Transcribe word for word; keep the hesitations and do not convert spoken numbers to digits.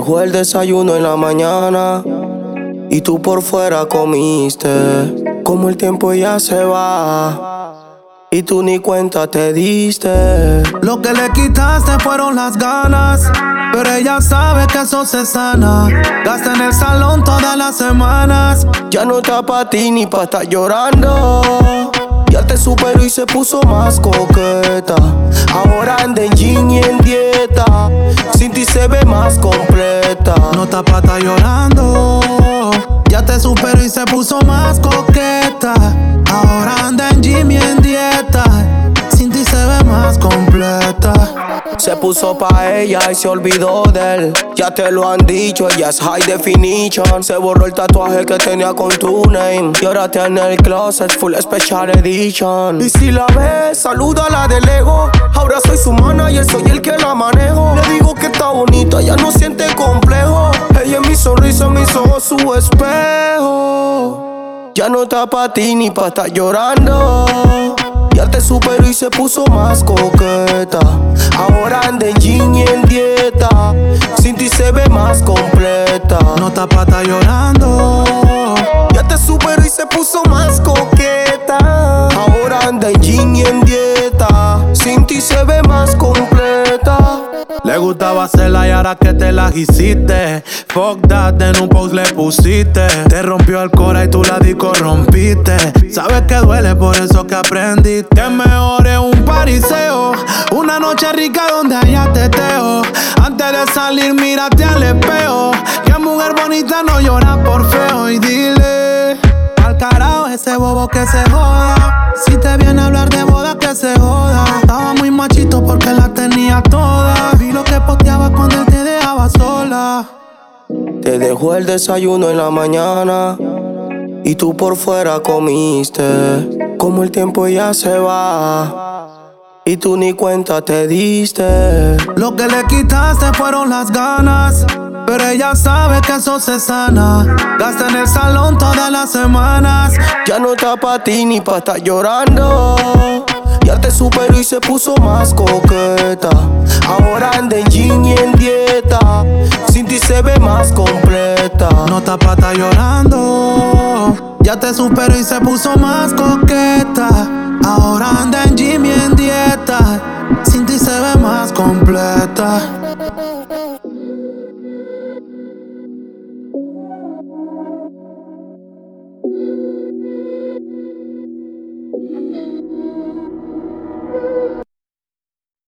dejó el desayuno en la mañana y tú por fuera comiste. Como el tiempo ya se va y tú ni cuenta te diste. Lo que le quitaste fueron las ganas, pero ella sabe que eso se sana. Gasta en el salón todas las semanas. Ya no está pa' ti ni pa' estar llorando. Ya te superó y se puso más coqueta. Ahora anda en jean y en dieta. Sin ti se ve más completa. No está pa' estar llorando. Ya te superó y se puso más coqueta. Ahora anda en gym y en dieta. Sin ti se ve más completa. Se puso pa' ella y se olvidó de él. Ya te lo han dicho, ella es high definition. Se borró el tatuaje que tenía con tu name y ahora tiene el closet full special edition. Y si la ves, salúdala de ego. Ahora soy su manager, soy el que la manejo. Le digo que está bonita, ya no siente complejo. Ella es mi sonrisa, mis ojos, su espejo. Ya no está pa' ti ni pa' estar llorando. Ya te superó y se puso más coqueta. Ahora anda en jean y en dieta. Sin ti se ve más completa. No está pa' estar llorando. Ya te superó y se puso más coqueta. Ahora anda en jean y en dieta. Sin ti se ve más completa. Le gustaba hacerla y ahora que te la hiciste. Fuck that, en un post le pusiste. Te rompió el cora y tú la disco rompiste. Sabes que duele, por eso que aprendiste. Que mejor es un pariseo, una noche rica donde haya teteo. Antes de salir mírate al espejo. Que mujer bonita no llora por feo. Y dile al carajo ese bobo que se joda. Si te viene a hablar de boda que se joda. Estaba muy machito porque la tenía toda. Vi lo que posteaba cuando él te dejaba sola. Te dejó el desayuno en la mañana y tú por fuera comiste. Como el tiempo ya se va y tú ni cuenta te diste. Lo que le quitaste fueron las ganas, pero ella sabe que eso se sana. Gasta en el salón todas las semanas. Ya no está pa' ti ni pa' estar llorando. Ya te superó y se puso más coqueta. Ahora anda en jean y en dieta. Sin ti se ve más completa. No está pa' estar llorando. Ya te superó y se puso más coqueta. Ahora anda en gym y en dieta. Sin ti se ve más completa.